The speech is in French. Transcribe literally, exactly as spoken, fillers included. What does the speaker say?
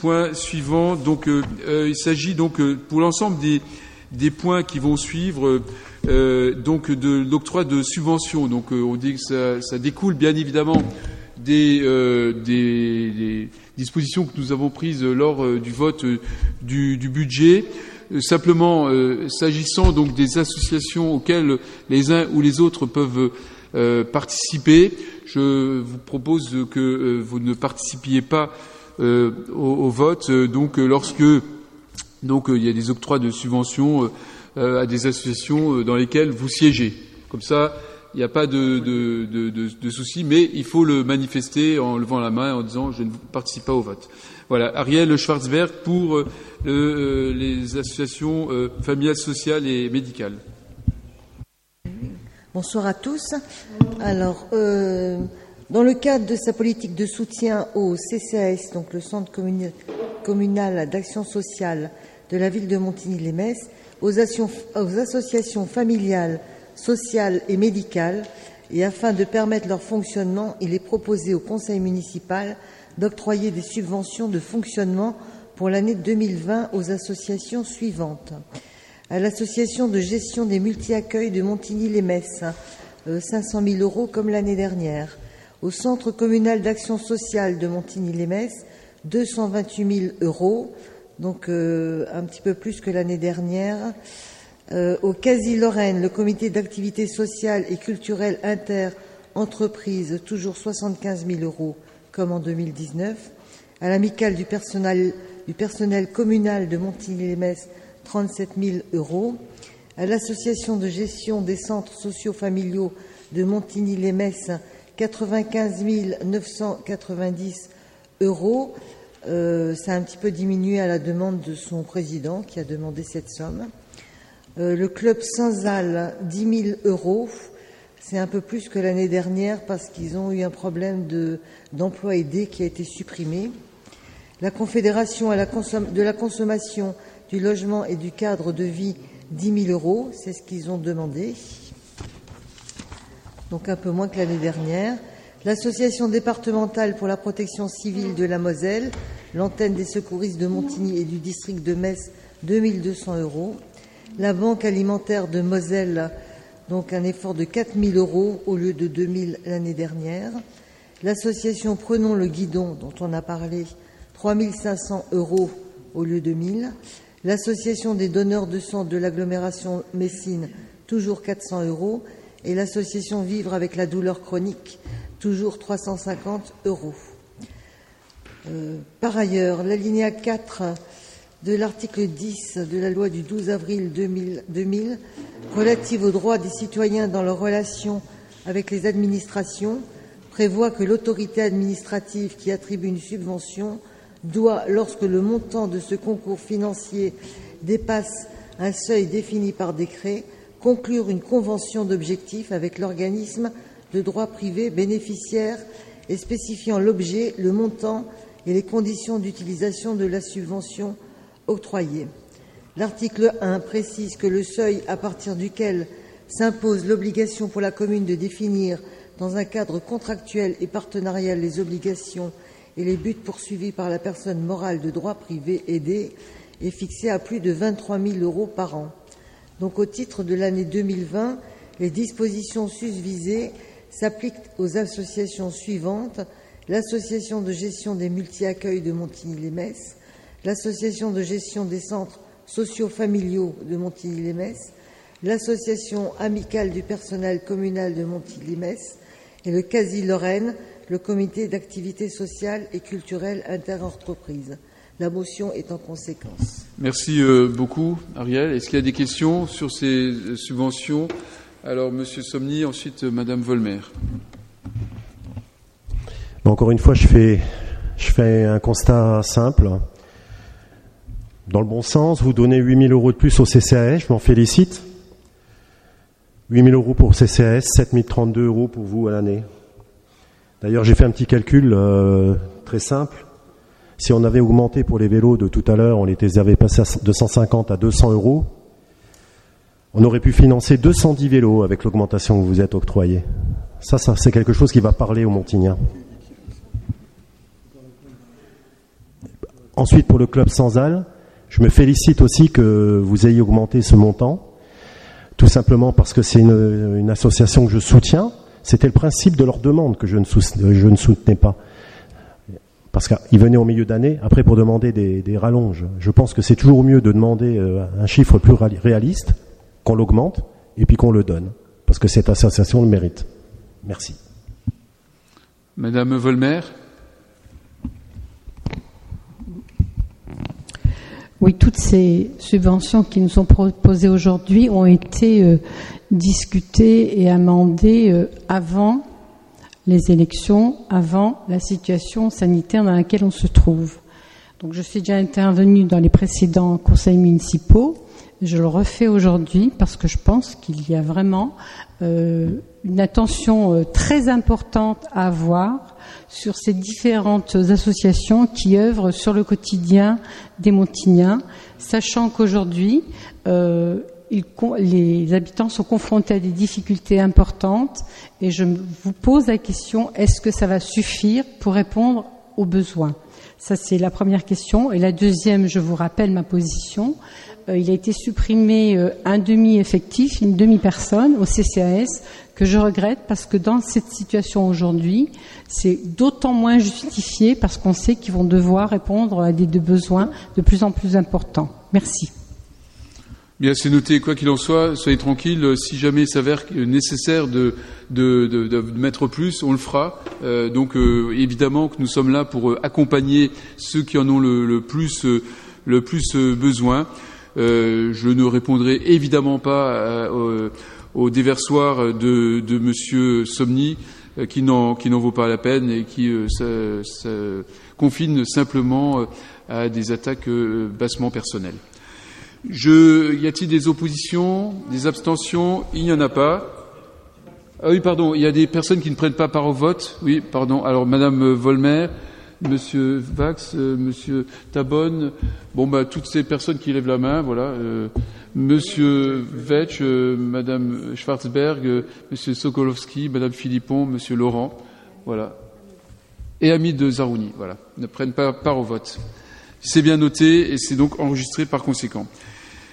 point suivant. Donc, euh, euh, il s'agit donc euh, pour l'ensemble des, des points qui vont suivre euh, donc de l'octroi de subventions. Donc, euh, on dit que ça, ça découle bien évidemment des, euh, des, des dispositions que nous avons prises lors euh, du vote euh, du, du budget. Euh, simplement, euh, s'agissant donc des associations auxquelles les uns ou les autres peuvent euh, participer, je vous propose que euh, vous ne participiez pas euh, au, au vote. Donc, euh, lorsque donc euh, il y a des octrois de subventions euh, à des associations dans lesquelles vous siégez, comme ça. Il n'y a pas de, de, de, de, de souci, mais il faut le manifester en levant la main, en disant « je ne participe pas au vote ». Voilà, Ariel Schwarzberg pour euh, le, les associations euh, familiales, sociales et médicales. Bonsoir à tous. Alors, euh, dans le cadre de sa politique de soutien au C C A S, donc le Centre communi- communal d'action sociale de la ville de Montigny-lès-Metz, aux, asso- aux associations familiales, sociales et médicales, et afin de permettre leur fonctionnement, il est proposé au conseil municipal d'octroyer des subventions de fonctionnement pour l'année deux mille vingt aux associations suivantes. À l'association de gestion des multi-accueils de Montigny-lès-Metz, euh, cinq cent mille euros comme l'année dernière. Au centre communal d'action sociale de Montigny-lès-Metz, deux cent vingt-huit mille euros, donc euh, un petit peu plus que l'année dernière. Euh, au Quasi-Lorraine, le comité d'activité sociale et culturelle inter-entreprise, toujours soixante-quinze mille euros, comme en deux mille dix-neuf. À l'amicale du personnel, du personnel communal de Montigny-lès-Metz, trente-sept mille euros. À l'association de gestion des centres socio-familiaux de Montigny-lès-Metz, quatre-vingt-quinze mille neuf cent quatre-vingt-dix euros. Euh, ça a un petit peu diminué à la demande de son président qui a demandé cette somme. Euh, le club Saint-Zal, dix mille euros. C'est un peu plus que l'année dernière parce qu'ils ont eu un problème de, d'emploi aidé qui a été supprimé. La Confédération à la consom- de la consommation, du logement et du cadre de vie, dix mille euros. C'est ce qu'ils ont demandé. Donc un peu moins que l'année dernière. L'Association départementale pour la protection civile de la Moselle, l'antenne des secouristes de Montigny et du district de Metz, deux mille deux cents euros. La Banque alimentaire de Moselle, donc un effort de quatre mille euros au lieu de deux mille l'année dernière. L'association Prenons le Guidon, dont on a parlé, trois mille cinq cents euros au lieu de mille. L'association des donneurs de sang de l'agglomération Messine, toujours quatre cents euros. Et l'association Vivre avec la douleur chronique, toujours trois cent cinquante euros. Euh, par ailleurs, l'alinéa quatre de l'article dix de la loi du douze avril deux mille relative aux droits des citoyens dans leurs relations avec les administrations prévoit que l'autorité administrative qui attribue une subvention doit, lorsque le montant de ce concours financier dépasse un seuil défini par décret, conclure une convention d'objectifs avec l'organisme de droit privé bénéficiaire et spécifiant l'objet, le montant et les conditions d'utilisation de la subvention octroyée. L'article un précise que le seuil à partir duquel s'impose l'obligation pour la commune de définir dans un cadre contractuel et partenarial les obligations et les buts poursuivis par la personne morale de droit privé aidée est fixé à plus de vingt-trois mille euros par an. Donc, au titre de l'année deux mille vingt, les dispositions susvisées s'appliquent aux associations suivantes: l'Association de gestion des multi-accueils de Montigny-lès-Metz, l'Association de gestion des centres socio-familiaux de Montigny-lès-Metz, l'Association amicale du personnel communal de Montigny-lès-Metz et le Quasi-Lorraine, le comité d'activité sociale et culturelle inter-entreprise. La motion est en conséquence. Merci euh, beaucoup, Ariel. Est-ce qu'il y a des questions sur ces euh, subventions? Alors, Monsieur Somny, ensuite euh, Madame Volmer. Bon, encore une fois, je fais, je fais un constat simple. Dans le bon sens, vous donnez huit mille euros de plus au C C A S, je m'en félicite. huit mille euros pour C C A S, sept mille trente-deux euros pour vous à l'année. D'ailleurs, j'ai fait un petit calcul euh, très simple. Si on avait augmenté pour les vélos de tout à l'heure, on les avait passés de cent cinquante à deux cents euros, on aurait pu financer deux cent dix vélos avec l'augmentation que vous êtes octroyée. Ça, ça, c'est quelque chose qui va parler aux Montigniens. Ensuite, pour le club Sanzal, je me félicite aussi que vous ayez augmenté ce montant, tout simplement parce que c'est une, une association que je soutiens. C'était le principe de leur demande que je ne, sou, je ne soutenais pas. Parce qu'ils venaient au milieu d'année, après pour demander des, des rallonges. Je pense que c'est toujours mieux de demander un chiffre plus réaliste, qu'on l'augmente, et puis qu'on le donne. Parce que cette association le mérite. Merci. Madame Volmer. Oui, toutes ces subventions qui nous sont proposées aujourd'hui ont été euh, discutées et amendées euh, avant les élections, avant la situation sanitaire dans laquelle on se trouve. Donc je suis déjà intervenue dans les précédents conseils municipaux. Je le refais aujourd'hui parce que je pense qu'il y a vraiment euh, une attention euh, très importante à avoir sur ces différentes associations qui œuvrent sur le quotidien des Montigniens, sachant qu'aujourd'hui, euh, ils, les habitants sont confrontés à des difficultés importantes et je vous pose la question, est-ce que ça va suffire pour répondre aux besoins ? Ça, c'est la première question. Et la deuxième, je vous rappelle ma position. Euh, il a été supprimé euh, un demi-effectif, une demi-personne au C C A S, que je regrette parce que dans cette situation aujourd'hui, c'est d'autant moins justifié parce qu'on sait qu'ils vont devoir répondre à des, des besoins de plus en plus importants. Merci. Bien, c'est noté. Quoi qu'il en soit, soyez tranquille. Si jamais il s'avère nécessaire de, de, de, de mettre plus, on le fera. Euh, donc, euh, évidemment que nous sommes là pour accompagner ceux qui en ont le, le plus, le plus besoin. Euh, je ne répondrai évidemment pas à, au, au déversoir de, de Monsieur Somni, euh, qui n'en, qui n'en vaut pas la peine et qui euh, ça, ça confine simplement à des attaques euh, bassement personnelles. Je, y a-t-il des oppositions, des abstentions? Il n'y en a pas. Ah oui, pardon, il y a des personnes qui ne prennent pas part au vote. Oui, pardon. Alors, Madame Volmer, Monsieur Vax, euh, Monsieur Tabonne, bon, bah, toutes ces personnes qui lèvent la main, voilà. Euh, Monsieur Vetch, euh, Madame Schwarzberg, euh, Monsieur Sokolowski, Madame Philippon, Monsieur Laurent, voilà. Et Ami de Zarouni, voilà. Ne prennent pas part au vote. C'est bien noté et c'est donc enregistré par conséquent.